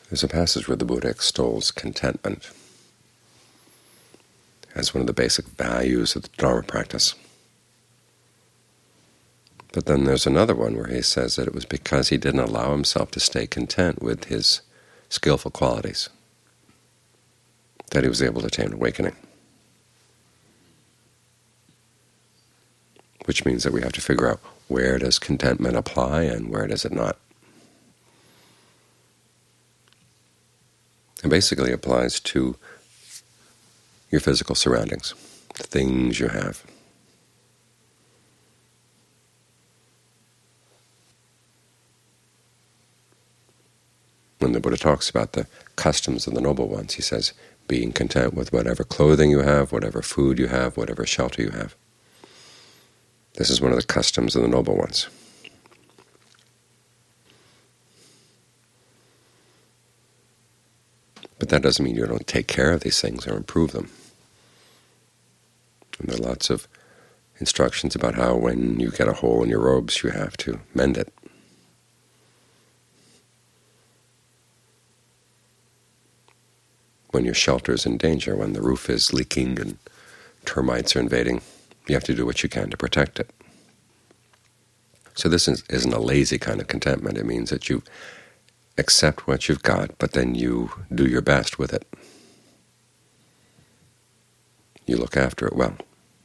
There's a passage where the Buddha extols contentment as one of the basic values of the Dharma practice. But then there's another one where he says that it was because he didn't allow himself to stay content with his skillful qualities that he was able to attain awakening. Which means that we have to figure out where does contentment apply and where does it not. It basically applies to your physical surroundings, the things you have. When the Buddha talks about the customs of the noble ones, he says, being content with whatever clothing you have, whatever food you have, whatever shelter you have. This is one of the customs of the noble ones. But that doesn't mean you don't take care of these things or improve them. And there are lots of instructions about how when you get a hole in your robes, you have to mend it. When your shelter is in danger, when the roof is leaking and termites are invading, you have to do what you can to protect it. So this isn't a lazy kind of contentment. It means that you accept what you've got, but then you do your best with it. You look after it well.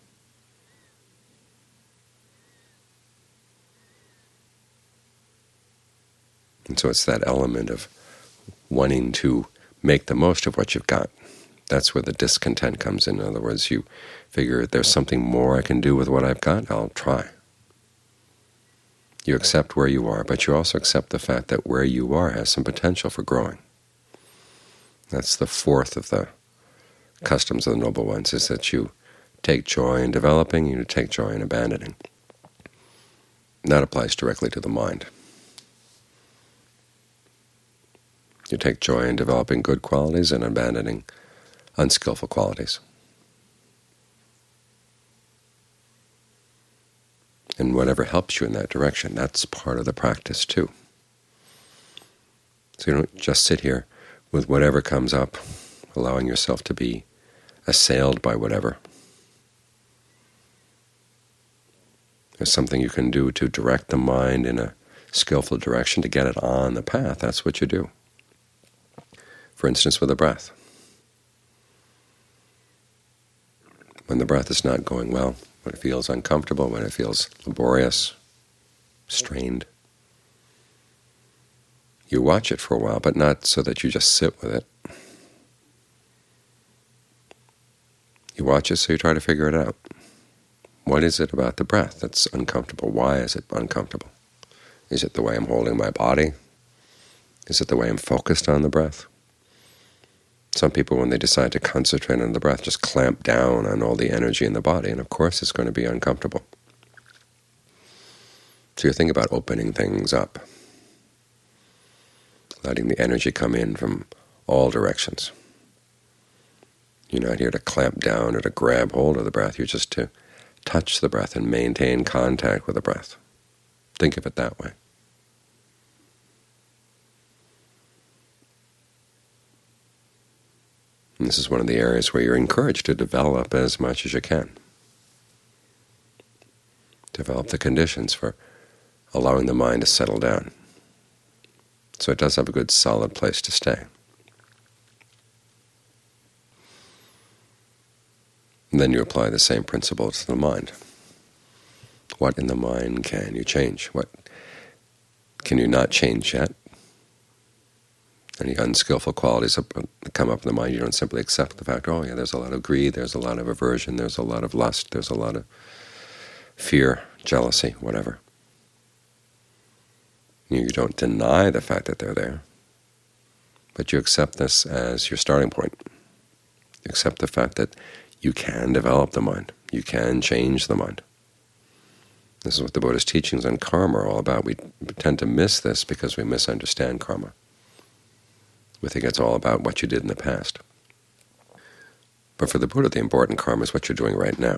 And so it's that element of wanting to make the most of what you've got. That's where the discontent comes in. In other words, you figure there's something more I can do with what I've got, I'll try. You accept where you are, but you also accept the fact that where you are has some potential for growing. That's the fourth of the customs of the noble ones, is that you take joy in developing, you take joy in abandoning. And that applies directly to the mind. You take joy in developing good qualities and abandoning unskillful qualities. And whatever helps you in that direction, that's part of the practice too. So you don't just sit here with whatever comes up, allowing yourself to be assailed by whatever. There's something you can do to direct the mind in a skillful direction to get it on the path. That's what you do. For instance, with the breath. When the breath is not going well, when it feels uncomfortable, when it feels laborious, strained, you watch it for a while, but not so that you just sit with it. You watch it so you try to figure it out. What is it about the breath that's uncomfortable? Why is it uncomfortable? Is it the way I'm holding my body? Is it the way I'm focused on the breath? Some people, when they decide to concentrate on the breath, just clamp down on all the energy in the body, and of course it's going to be uncomfortable. So you think about opening things up, letting the energy come in from all directions. You're not here to clamp down or to grab hold of the breath. You're just to touch the breath and maintain contact with the breath. Think of it that way. And this is one of the areas where you're encouraged to develop as much as you can. Develop the conditions for allowing the mind to settle down, so it does have a good solid place to stay. And then you apply the same principle to the mind. What in the mind can you change? What can you not change yet? Any unskillful qualities that come up in the mind, you don't simply accept the fact, oh yeah, there's a lot of greed, there's a lot of aversion, there's a lot of lust, there's a lot of fear, jealousy, whatever. You don't deny the fact that they're there, but you accept this as your starting point. You accept the fact that you can develop the mind, you can change the mind. This is what the Buddha's teachings on karma are all about. We tend to miss this because we misunderstand karma. We think it's all about what you did in the past. But for the Buddha, the important karma is what you're doing right now.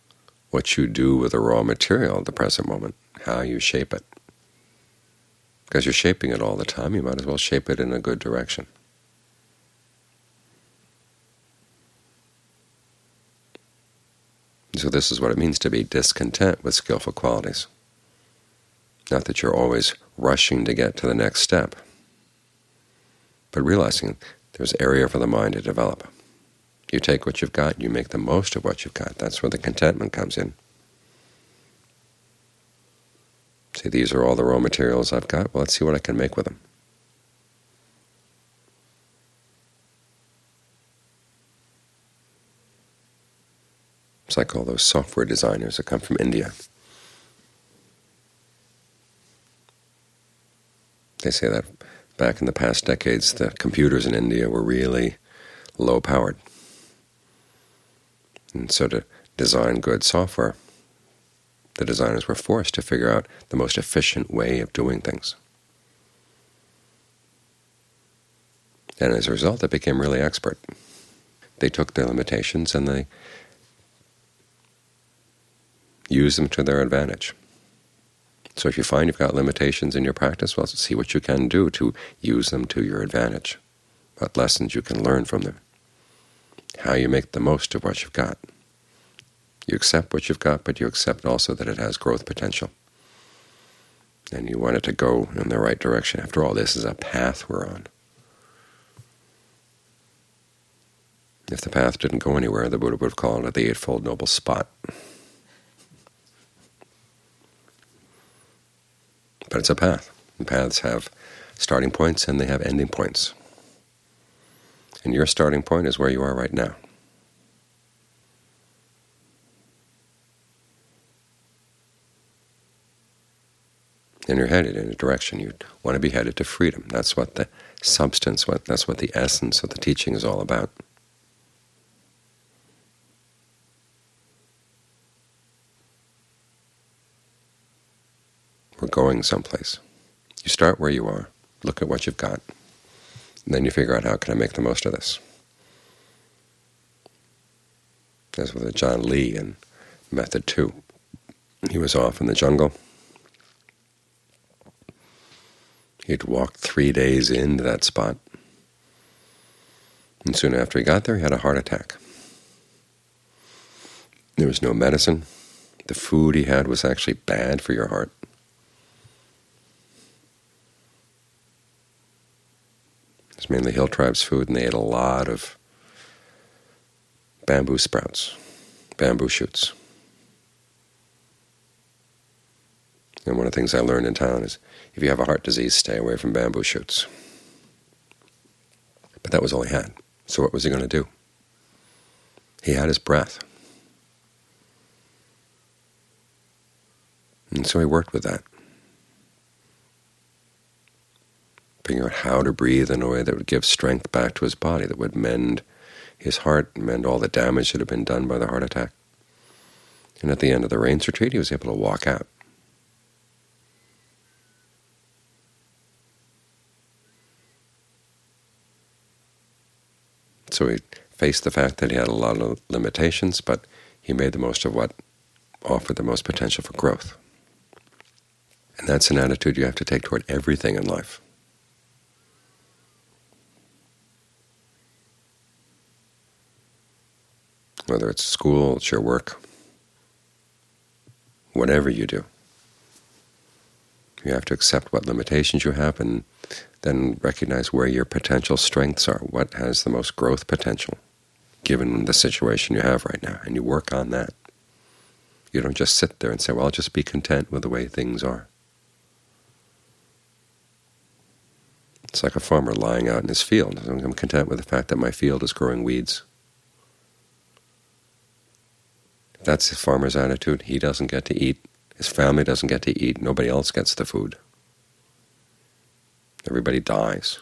What you do with the raw material at the present moment, how you shape it. Because you're shaping it all the time, you might as well shape it in a good direction. So this is what it means to be discontent with skillful qualities. Not that you're always rushing to get to the next step, but realizing there's area for the mind to develop. You take what you've got, you make the most of what you've got. That's where the contentment comes in. See, these are all the raw materials I've got. Well, let's see what I can make with them. It's like all those software designers that come from India. They say that back in the past decades, the computers in India were really low-powered. And so to design good software, the designers were forced to figure out the most efficient way of doing things. And as a result, they became really expert. They took their limitations and they used them to their advantage. So if you find you've got limitations in your practice, well, see what you can do to use them to your advantage, what lessons you can learn from them, how you make the most of what you've got. You accept what you've got, but you accept also that it has growth potential. And you want it to go in the right direction. After all, this is a path we're on. If the path didn't go anywhere, the Buddha would have called it the Eightfold Noble Spot. But it's a path. And paths have starting points and they have ending points. And your starting point is where you are right now. And you're headed in a direction you want to be headed to freedom. That's what the substance, that's what the essence of the teaching is all about. We're going someplace. You start where you are, look at what you've got, and then you figure out how can I make the most of this. As with John Lee in Method 2. He was off in the jungle. He'd walked 3 days into that spot, and soon after he got there, he had a heart attack. There was no medicine. The food he had was actually bad for your heart. It's mainly hill tribes food, and they ate a lot of bamboo sprouts, bamboo shoots. And one of the things I learned in town is if you have a heart disease, stay away from bamboo shoots. But that was all he had. So what was he going to do? He had his breath. And so he worked with that. Figuring out how to breathe in a way that would give strength back to his body, that would mend his heart, mend all the damage that had been done by the heart attack. And at the end of the rains retreat, he was able to walk out. So he faced the fact that he had a lot of limitations, but he made the most of what offered the most potential for growth. And that's an attitude you have to take toward everything in life. Whether it's school, it's your work, whatever you do. You have to accept what limitations you have and then recognize where your potential strengths are, what has the most growth potential, given the situation you have right now, and you work on that. You don't just sit there and say, well, I'll just be content with the way things are. It's like a farmer lying out in his field. I'm content with the fact that my field is growing weeds. If that's the farmer's attitude, he doesn't get to eat, his family doesn't get to eat, nobody else gets the food. Everybody dies.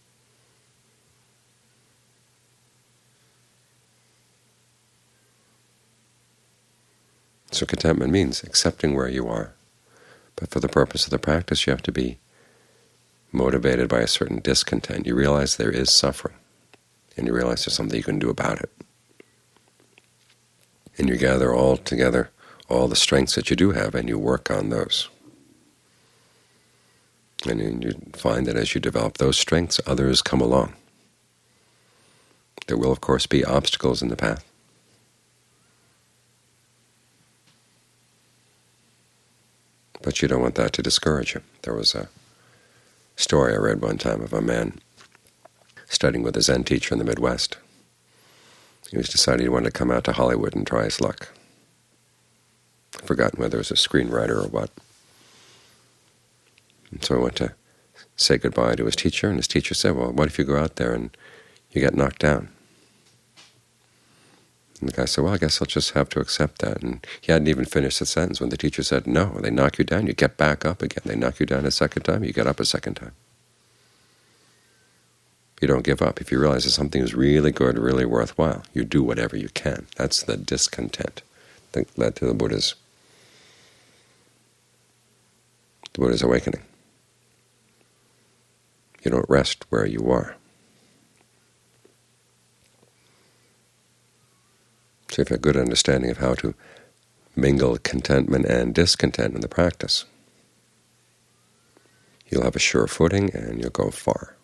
So contentment means accepting where you are. But for the purpose of the practice, you have to be motivated by a certain discontent. You realize there is suffering, and you realize there's something you can do about it. And you gather all together all the strengths that you do have, and you work on those. And you find that as you develop those strengths, others come along. There will, of course, be obstacles in the path. But you don't want that to discourage you. There was a story I read one time of a man studying with a Zen teacher in the Midwest. He was deciding he wanted to come out to Hollywood and try his luck. I've forgotten whether it was a screenwriter or what. And so he went to say goodbye to his teacher, and his teacher said, well, what if you go out there and you get knocked down? And the guy said, well, I guess I'll just have to accept that. And he hadn't even finished the sentence when the teacher said, no, they knock you down, you get back up again. They knock you down a second time, you get up a second time. You don't give up. If you realize that something is really good, really worthwhile, you do whatever you can. That's the discontent that led to the Buddha's awakening. You don't rest where you are. So if you have a good understanding of how to mingle contentment and discontent in the practice, you'll have a sure footing and you'll go far.